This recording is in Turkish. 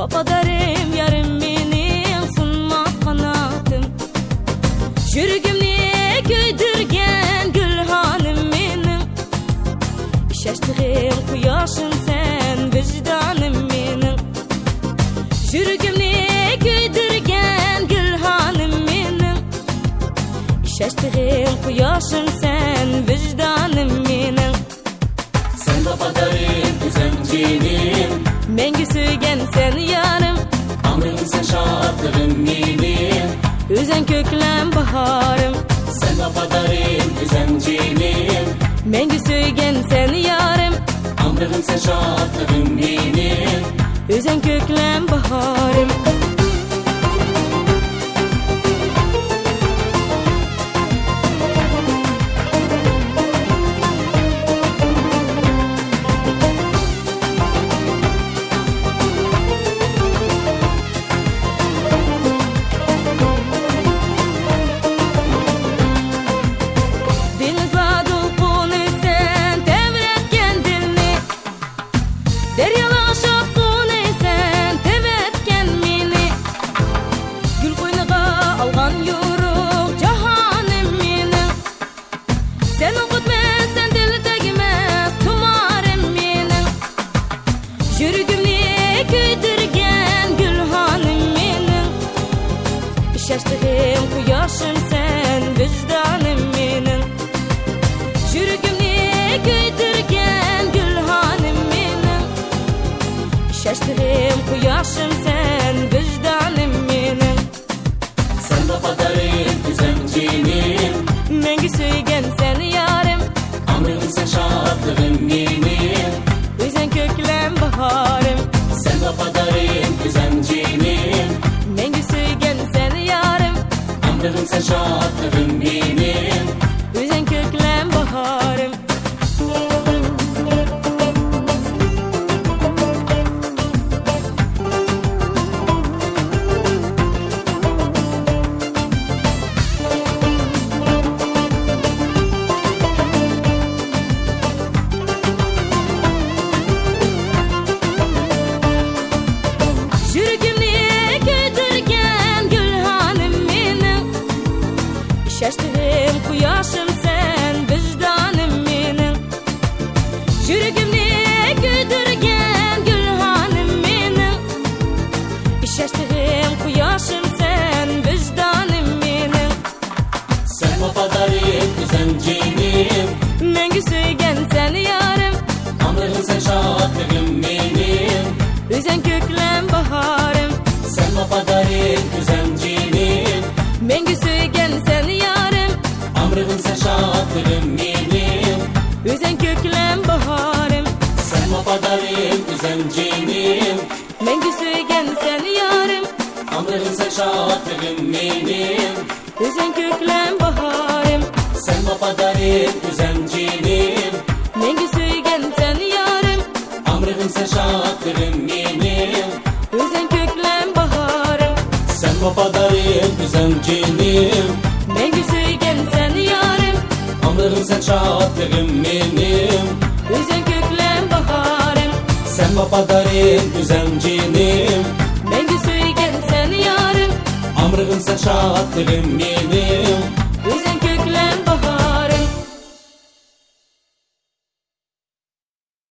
Vafadarim yarım benim sunmaz kanatım. Yürgümni köydürgen gülhanım benim. İşeştiğim kuyaşım sen vicdanım benim. Yürgümni köydürgen gülhanım benim. İşeştiğim kuyaşım sen vicdanım benim. Sen vafadarim güzencinim, Mengü söygen sen yarım. amrım sen şadlığım benim. Üzen köklem baharım. Sen vafadarim güzencinim, Mengü söygen sen yarım. amrım sen şadlığım benim. Üzen köklem baharım. İşeştiğim kuyaşım sen vicdanım benim. Yürgümni köydürgen gülhanım benim. İşeştiğim kuyaşım sen vicdanım benim. Sen vafadarim güzencinim, Mengü söygen sen yarım. amrım sen şadlığım benim. Üzen köklem baharım. Sen vafadarim güzencinim, Mengü söygen sen yarım. amrım sen şadlığım benim. Üzen köklem baharım. İşeştiğim kuyaşım sen vicdanım benim. Yürgümni köydürgen gülhanım benim. İşeştiğim kuyaşım sen vicdanım benim. Sen vafadarim güzencinim, Mengü söygen sen yarım. amrım sen şadlığım benim. Üzen köklem baharım. Sen vafadarim güzencinim, Mengü söygen sen yarım. amrım sen şadlığım benim. Üzen köklem baharım. Sen vafadarim güzencinim, Mengü söygen sen yarım. amrım sen şadlığım benim. Üzen köklem baharım. Sen vafadarim güzencinim, Mengü söygen sen yarım. amrım sen şadlığım benim. Üzen köklem baharım. Sen vafadarim güzencinim, Mengü söygen sen yarım. amrım sen şadlığım benim. Üzen köklem baharım. Sen vafadarim güzencinim, Mengü söygen sen yarım. amrım sen şadlığım benim.